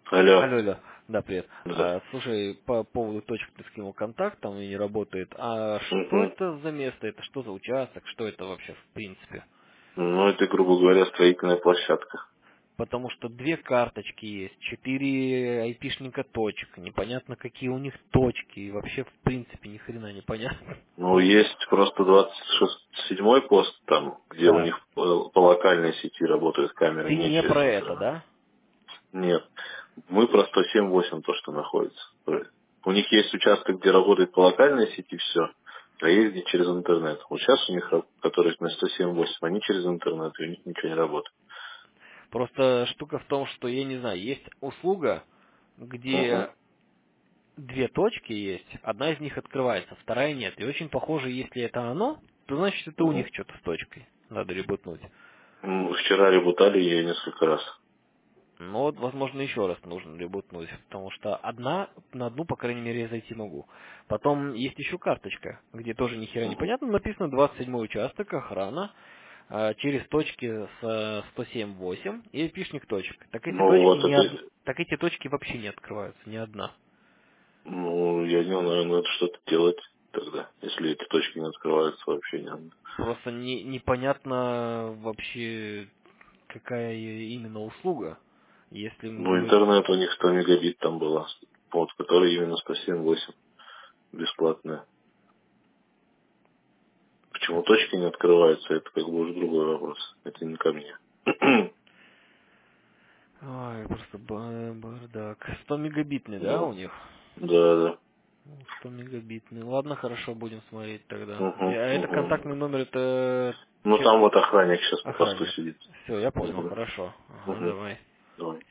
Алло. Алло, алло. Да, привет. Да. Слушай, по поводу точек ты скинул контакт, там и не работает. А что Мгм. это за место? Это что за участок? Что это вообще в принципе? Ну, это, грубо говоря, строительная площадка. Потому что две карточки есть, 4 айпишника точек, непонятно какие у них точки, и вообще в принципе ни хрена не понятно. Ну, есть просто 27-й пост там, где у Да. них по локальной сети работают камеры, Ты не не через про это, интернет. да? Нет. Мы про 107.8 то, что находится. У них есть участок, где работает по локальной сети все, а есть где через интернет. Вот сейчас у них, которые на 107.8, они через интернет, и у них ничего не работает. Просто штука в том, что, я не знаю, есть услуга, где Угу. две точки есть, одна из них открывается, вторая нет. И очень похоже, если это оно, то значит это у них Угу. что-то с точкой. Надо ребутнуть. Вчера ребутали ее несколько раз. Но вот, возможно, еще раз нужно ребутнуть, потому что на одну, по крайней мере, я зайти могу. Потом есть еще карточка, где тоже ни хера не Угу. понятно, написано 27-й участок, охрана, через точки с 107.8 и пишник точек. Так эти Ну, точки вот не это, так эти точки вообще не открываются, ни одна. ну, я не знаю, надо что-то делать тогда, если эти точки не открываются вообще не надо. Просто непонятно вообще, какая именно услуга. Если мы Ну, говорим... интернет у них 100 мегабит там было, вот, который именно 107.8, бесплатная. Почему точки не открываются, это как бы уже другой вопрос. Это не ко мне. Ой, просто бардак. 100 мегабитный, да, у Ну, них? да, да. 100 мегабитный. Ладно, хорошо, будем смотреть тогда. А Угу, это угу. контактный номер, это Ну, там вот охранник сейчас на посту охранник. сидит. Все, я понял, Угу, хорошо. Ага, угу. давай. Давай.